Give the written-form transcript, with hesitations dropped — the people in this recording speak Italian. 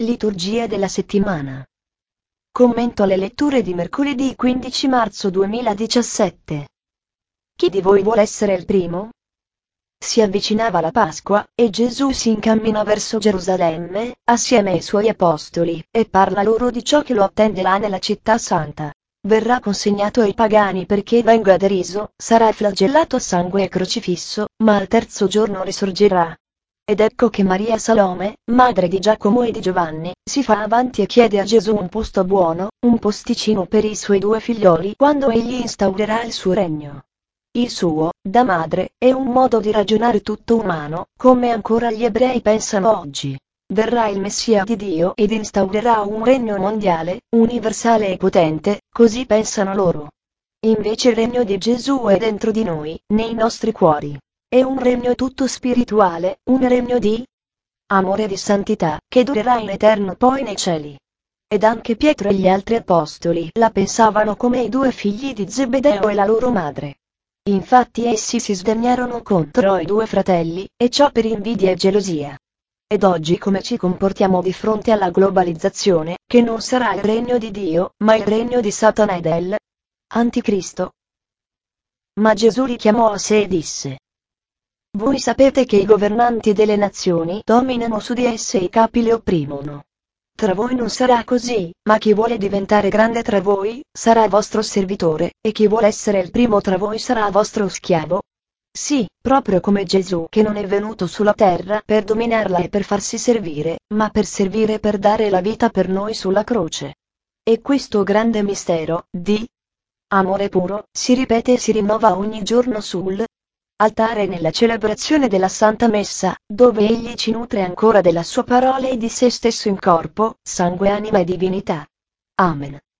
Liturgia della settimana. Commento alle letture di mercoledì 15 marzo 2017. Chi di voi vuole essere il primo? Si avvicinava la Pasqua, e Gesù si incammina verso Gerusalemme, assieme ai suoi apostoli, e parla loro di ciò che lo attende là nella città santa. Verrà consegnato ai pagani perché venga deriso, sarà flagellato a sangue e crocifisso, ma al terzo giorno risorgerà. Ed ecco che Maria Salome, madre di Giacomo e di Giovanni, si fa avanti e chiede a Gesù un posto buono, un posticino per i suoi due figlioli quando egli instaurerà il suo regno. Il suo, da madre, è un modo di ragionare tutto umano, come ancora gli ebrei pensano oggi. Verrà il Messia di Dio ed instaurerà un regno mondiale, universale e potente, così pensano loro. Invece il regno di Gesù è dentro di noi, nei nostri cuori. È un regno tutto spirituale, un regno di amore e di santità, che durerà in eterno poi nei cieli. Ed anche Pietro e gli altri apostoli la pensavano come i due figli di Zebedeo e la loro madre. Infatti essi si sdegnarono contro i due fratelli, e ciò per invidia e gelosia. Ed oggi come ci comportiamo di fronte alla globalizzazione, che non sarà il regno di Dio, ma il regno di Satana e del Anticristo? Ma Gesù li chiamò a sé e disse: voi sapete che i governanti delle nazioni dominano su di esse e i capi le opprimono. Tra voi non sarà così, ma chi vuole diventare grande tra voi, sarà vostro servitore, e chi vuole essere il primo tra voi sarà vostro schiavo. Sì, proprio come Gesù che non è venuto sulla terra per dominarla e per farsi servire, ma per servire e per dare la vita per noi sulla croce. E questo grande mistero, di amore puro, si ripete e si rinnova ogni giorno sul altare nella celebrazione della Santa Messa, dove egli ci nutre ancora della sua parola e di se stesso in corpo, sangue, anima e divinità. Amen.